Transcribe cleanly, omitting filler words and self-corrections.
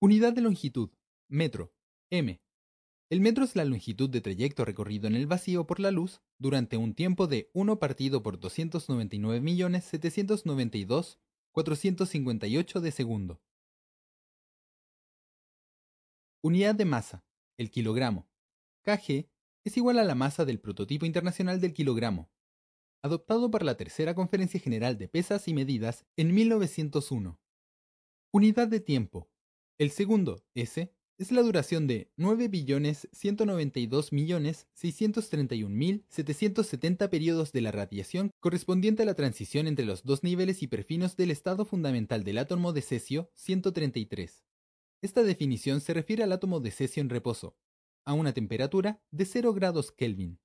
Unidad de longitud. Metro. M. El metro es la longitud de trayecto recorrido en el vacío por la luz durante un tiempo de 1 partido por 299.792.458 de segundo. Unidad de masa. El kilogramo. kg es igual a la masa del prototipo internacional del kilogramo, adoptado para la Tercera Conferencia General de Pesas y Medidas en 1901. Unidad de tiempo. El segundo, S, es la duración de 9.192.631.770 periodos de la radiación correspondiente a la transición entre los dos niveles hiperfinos del estado fundamental del átomo de cesio 133. Esta definición se refiere al átomo de cesio en reposo, a una temperatura de 0 grados Kelvin.